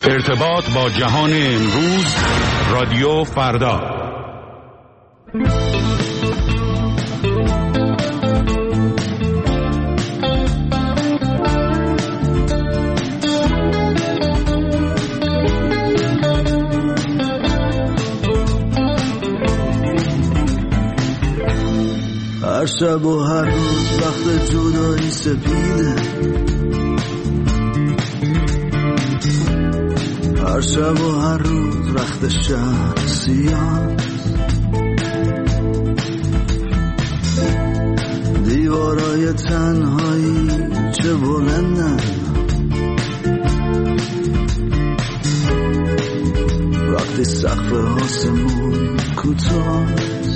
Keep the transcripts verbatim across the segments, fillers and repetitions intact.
ارتباط با جهان امروز، رادیو فردا. هر شب و هر روز وقت جدایی سپیده، هر شب و هر روز وقت شهر سیاه، دیوارای تنهایی چه بلندن، وقتی سقف آسمون کوتاه،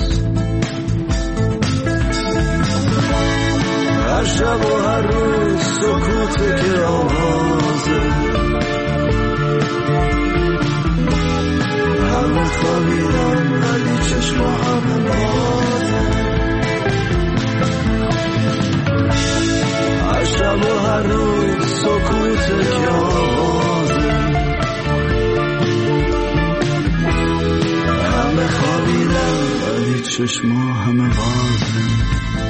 هر شب و هر روز سکوته که آوازه، همه خوابیدن ولی چشم همه بازه، هر شب و هر روز سکوته که آوازه، همه خوابیدن ولی چشم همه بازه،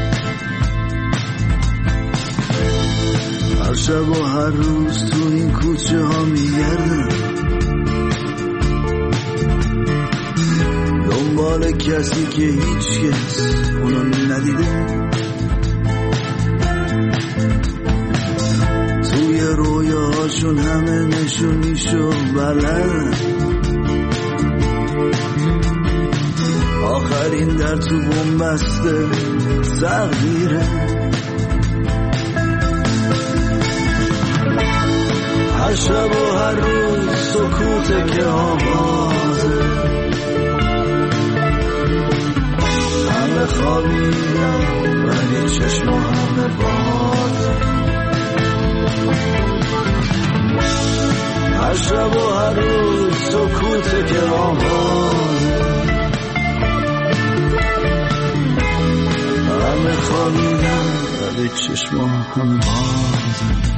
هر شب و هر روز تو این کوچه ها میگردم دنبال کسی که هیچ کس اونو ندیده، توی رویاهاشون همه نشونیشو بلدن، آخرین در تو بنبسته تغییره، هر شب و هر روز سکوته که آوازه، همه خوابیدن ولی چشم همه بازه، هر شب و هر روز سکوته که آوازه، همه خوابیدن ولی چشم همه بازه.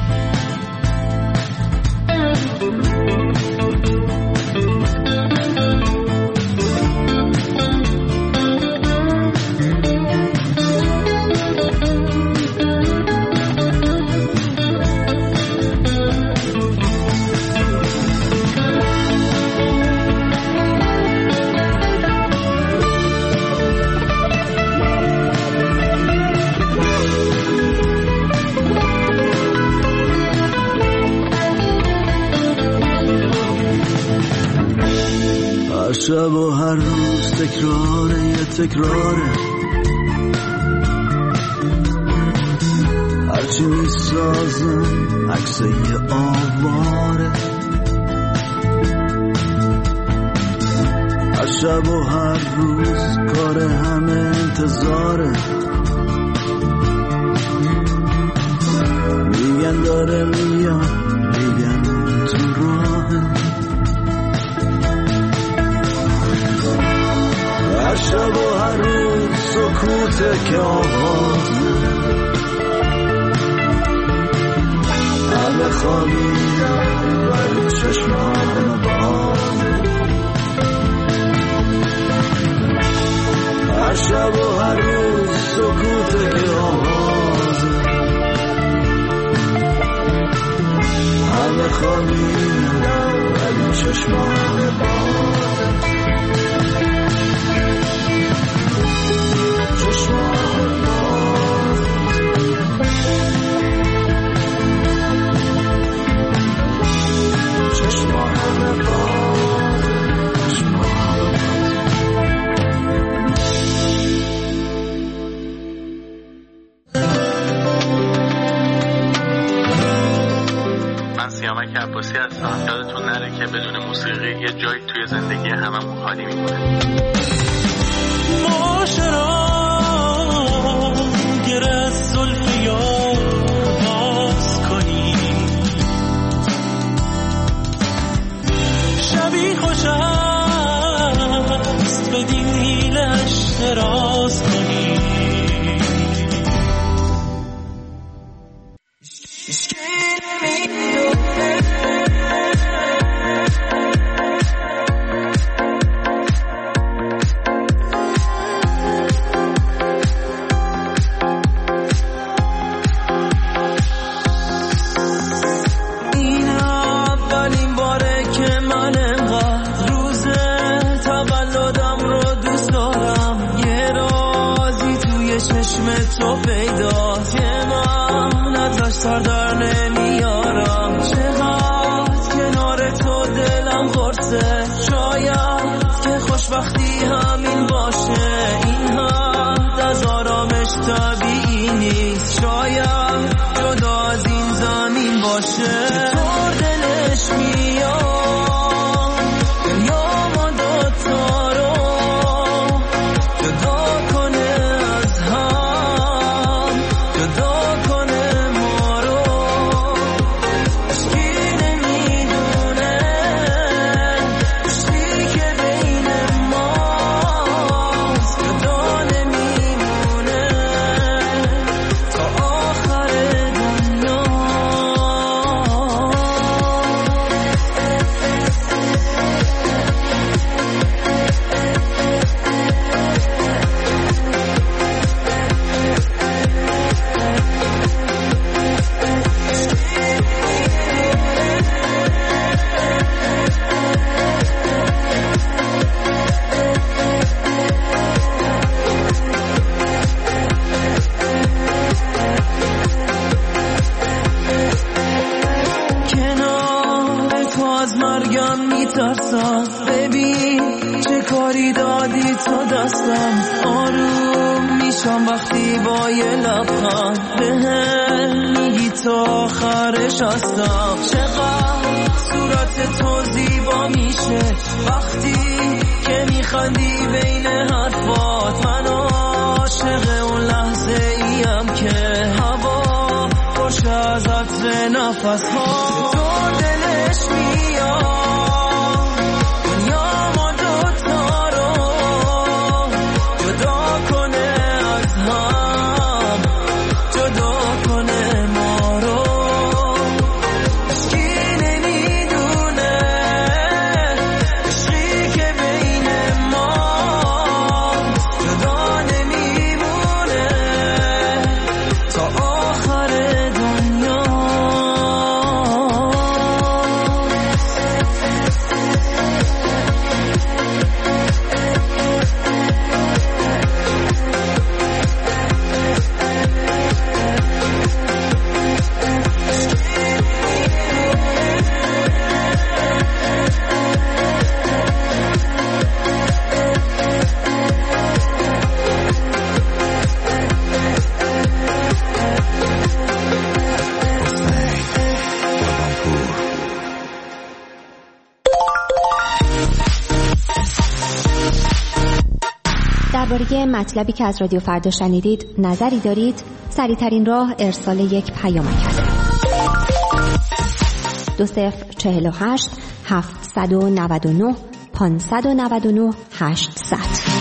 شب و هر روز تکراره یه تکراره، هرچی میسازن عکس یه آواره، هر شب و هر روز کار همه انتظاره، میگن داره میاد میگن تو راهه، هر شب و هر روز سکوته که آوازه، همه خوابیدن ولی چشم همه بازه، هر شب و هر روز سکوته که آوازه، همه خوابیدن ولی چشم همه بازه. من سیامک عباسی هستم. یادتون نره که بدون موسیقی یه جایی توی زندگی هممون خالی میمونه. معاشرا گره زلف یار باز کنی، شبی خوش است به دیلش دراز کنی، تو پیداست که من ازش سر در نمیارم. چقدر کنار تو دلم قرصه، شاید که خوشبختی همین باشه. این حد از آرامش طبیعی نیست، شاید جدا از این زمین باشه. چطور دلش میاد دنیا ما دوتا رو جدا کنه از هم، جدا کنه ما رو. عشقی نمیدونه عشقی که بین ماست، جدا نمیمونه تا آخر دنیا. کنار تو از مرگم میترسم، ببین چه کاری دادی تو دستم. آروم میشم وقتی با یه لبخند بهم میگی تا آخرش هستم. چقدر صورت تو زیبا میشه وقتی که میخندی بین حرفات. من عاشق اون لحظه ایم که هوا خوش از عطر نفس ها. تو دلش میاد دنیا ما دوتا رو جدا کنه از هم، جدا کنه ما رو. عشقی نمیدونه عشقی که بین ماست، جدا نمیمونه تا آخر دنیا. درباره مطلبی که از رادیو فردا شنیدید نظری دارید؟ سریع‌ترین راه ارسال یک پیامک است. دو صفر چهل و هشت هفتصد و نود و نه پانصد و نود و نه هشتصد.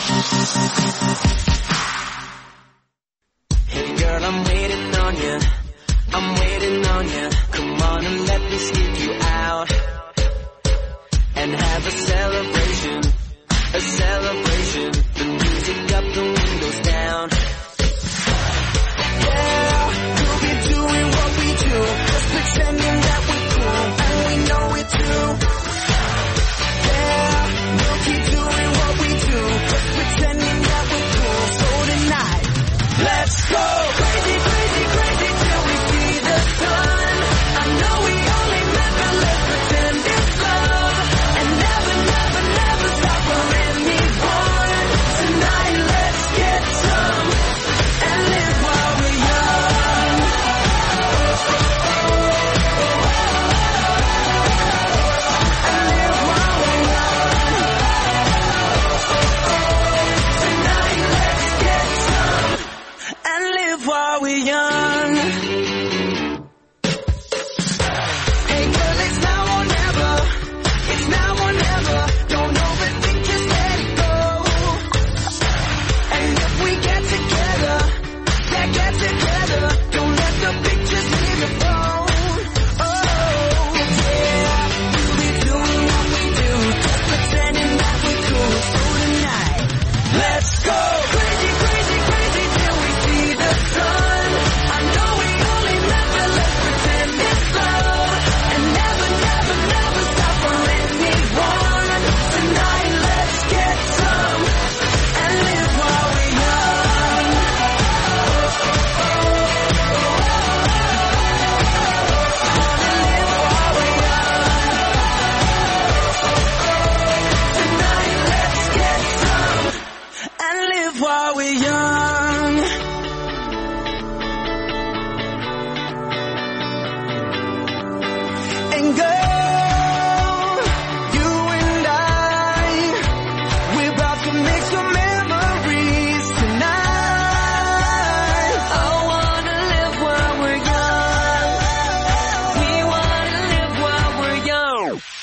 Hey girl, I'm waiting on you. I'm waiting on you. Come on and let me sneak you out and have a celebration, a celebration. The music up, the windows down. Yeah, we'll be doing what we do, just pretending that we're cool, and we know it too. Yeah, we'll keep doing what we do, just pretending that we're cool,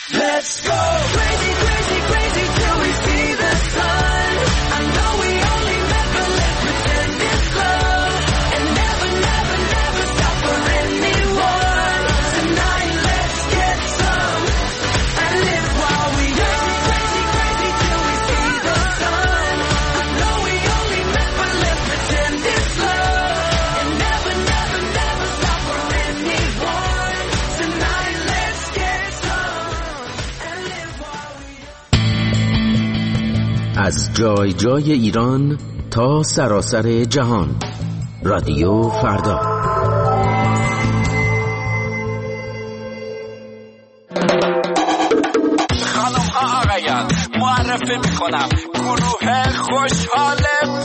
Let's go crazy, crazy, crazy till we see the sun. I know we only met, but let's pretend it's love. And never, never, never stop for anyone. Tonight let's get some and live while we young. Crazy, crazy, crazy till we see the sun. I know we only met, but let's pretend it's love. And never, never, never stop for anyone. Tonight let's get some and live while we young. از جای جای ایران تا سراسر جهان، رادیو فردا. خانم ها آقایان، معرفی میکنم گروه خوشحال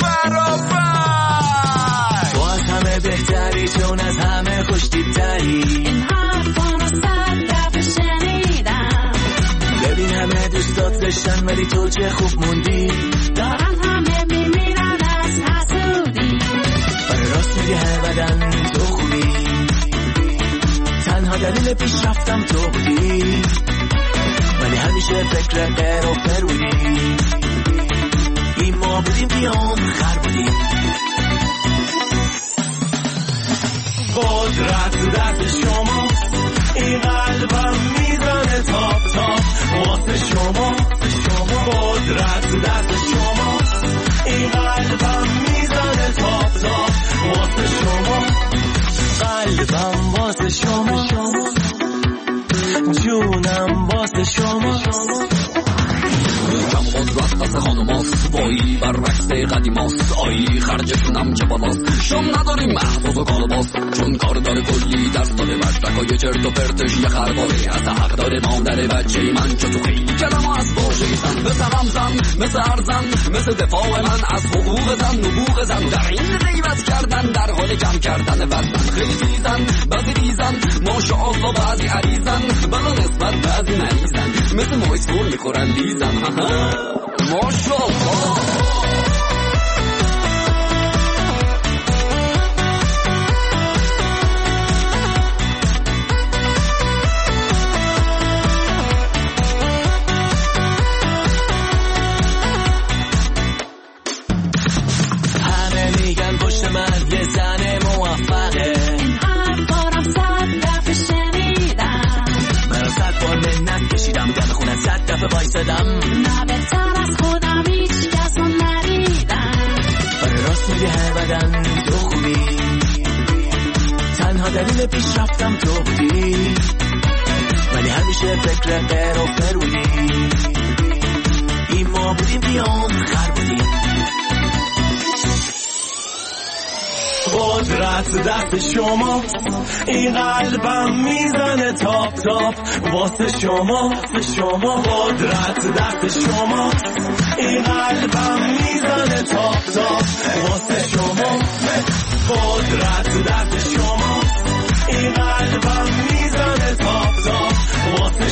برابر. تو از همه بهتری، چون از همه خوشتیبتری. این حرفانو صد دفعه شنیدم. ببین همه دوستات داشتن ولی تو چه خوب موندی. دارن همه میمیرن از حسودی. آره راست میگه هر بدن تو خوبی. تنها دلیل پیشرفتم تو بودی. ولی همیشه فکر غیر و فر بودی. این ما بودیم بیام خر بودیم. قدرت دست شما، این قلبم میزنه تاپ تاپ واسه شما. قدرت دست شما، این قلبم میزنه تاپ تاپ واسه شما. قلبم واسه شما، جونم واسه شما. کم قدرت قصه خانماست، وایی برعکس قدیماست. آیی خرجشونم چه بالاست، شام نداریم محفوظ و کالباست. چون کار داره کلی درس داره، مشرکای چرت و پرتش یه خرباره. حتی حق داره مادر بچه من چو تو خیلی کلم از باشه. مثل همزن، مثل ارزن، مثل دفاع من از حقوق زن، نبوغ زن. در این غیبت کردن در حال کم کردن وزن. خیلی تیزن، بعضی ریزن، ماشاءالله بعضی عریزن. بلا نسبت بعضی مریضن، مثل مایسکول میخورن لیزن. ماشاءالله. همه میگن پشت من یه زن موفقه. این حرفارم صد دفعه شنیدم. من صد بار منت کشیدم، دم خونت صد دفعه وایسادم. نه بهتر از خودم هیچ کس رو ندیدم. آره راست میگه هر بدن تو خوبی. تنها دلیل پیشرفتم تو بودی. ولی همیشه فکر غیر و فر بودی. این ما بودیم بیام خر بودیم. قدرت دست شما، این قلبم میزنه تاپ تاپ واسه شما. شما قدرت دست شما، این قلبم میزنه تاپ تاپ واسه شما. قدرت دست شما، این قلبم میزنه تاپ تاپ واسه